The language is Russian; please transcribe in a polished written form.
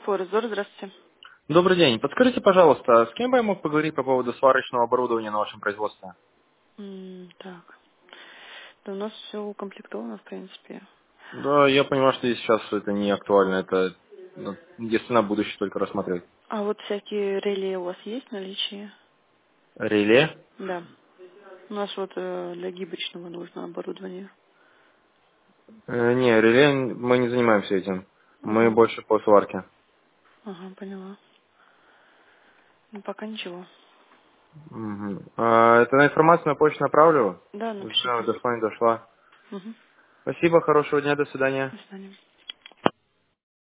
Форезор, здравствуйте. Добрый день. Подскажите, пожалуйста, с кем бы я мог поговорить по поводу сварочного оборудования на вашем производстве? Так. Да у нас все укомплектовано, в принципе. Да, я понимаю, что сейчас это не актуально. Это, если на будущее только рассмотреть. А вот всякие реле у вас есть в наличии? Реле? Да. У нас вот для гибочного нужно оборудование. Не, реле мы не занимаемся этим. Мы Ага. больше по сварке. Ага, поняла. Ну, пока ничего. Мгм. Это на информацию на почту направлю? Да, Уже напишите. до с вами дошла. Угу. Спасибо, хорошего дня, до свидания. До свидания.